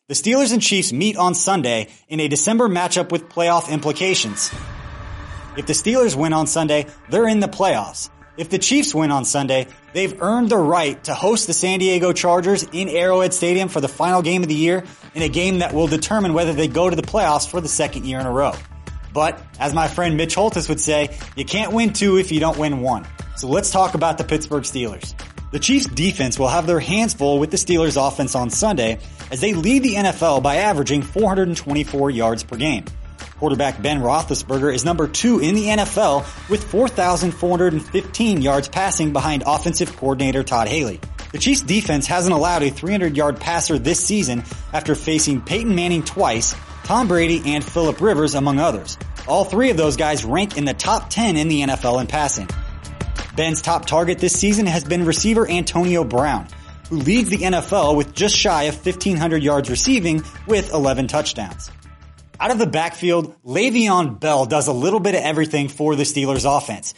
The Steelers and Chiefs meet on Sunday in a December matchup with playoff implications. If the Steelers win on Sunday, they're in the playoffs. If the Chiefs win on Sunday, they've earned the right to host the San Diego Chargers in Arrowhead Stadium for the final game of the year in a game that will determine whether they go to the playoffs for the second year in a row. But, as my friend Mitch Holthus would say, you can't win two if you don't win one. So let's talk about the Pittsburgh Steelers. The Chiefs defense will have their hands full with the Steelers offense on Sunday as they lead the NFL by averaging 424 yards per game. Quarterback Ben Roethlisberger is number 2 in the NFL with 4,415 yards passing behind offensive coordinator Todd Haley. The Chiefs defense hasn't allowed a 300-yard passer this season after facing Peyton Manning twice, Tom Brady, and Phillip Rivers, among others. All three of those guys rank in the top 10 in the NFL in passing. Ben's top target this season has been receiver Antonio Brown, who leads the NFL with just shy of 1,500 yards receiving with 11 touchdowns. Out of the backfield, Le'Veon Bell does a little bit of everything for the Steelers offense.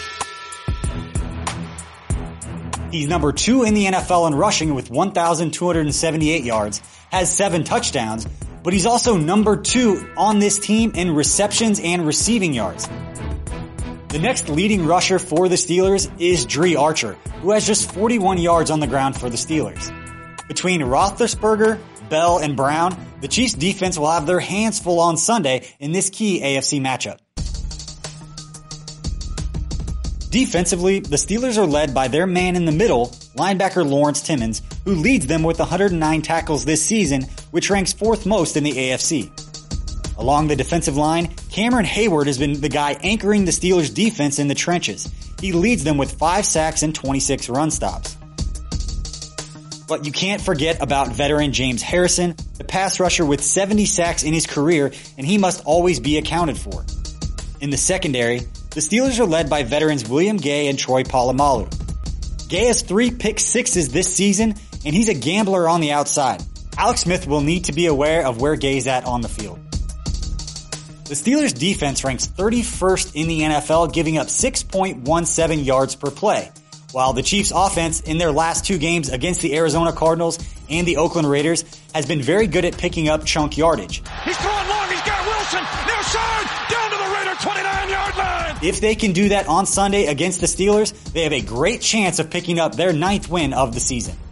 He's number 2 in the NFL in rushing with 1,278 yards, has 7 touchdowns, but he's also number 2 on this team in receptions and receiving yards. The next leading rusher for the Steelers is Dre Archer, who has just 41 yards on the ground for the Steelers. Between Roethlisberger, Bell, and Brown, the Chiefs defense will have their hands full on Sunday in this key AFC matchup. Defensively, the Steelers are led by their man in the middle, linebacker Lawrence Timmons, who leads them with 109 tackles this season, which ranks 4th most in the AFC. Along the defensive line, Cameron Hayward has been the guy anchoring the Steelers defense in the trenches. He leads them with 5 sacks and 26 run stops. But you can't forget about veteran James Harrison, the pass rusher with 70 sacks in his career, and he must always be accounted for. In the secondary, the Steelers are led by veterans William Gay and Troy Polamalu. Gay has 3 pick sixes this season, and he's a gambler on the outside. Alex Smith will need to be aware of where Gay's at on the field. The Steelers defense ranks 31st in the NFL, giving up 6.17 yards per play, while the Chiefs offense in their last 2 games against the Arizona Cardinals and the Oakland Raiders has been very good at picking up chunk yardage. He's throwing long, he's got Wilson, now Shard, down to the Raider 29-yard line! If they can do that on Sunday against the Steelers, they have a great chance of picking up their 9th win of the season.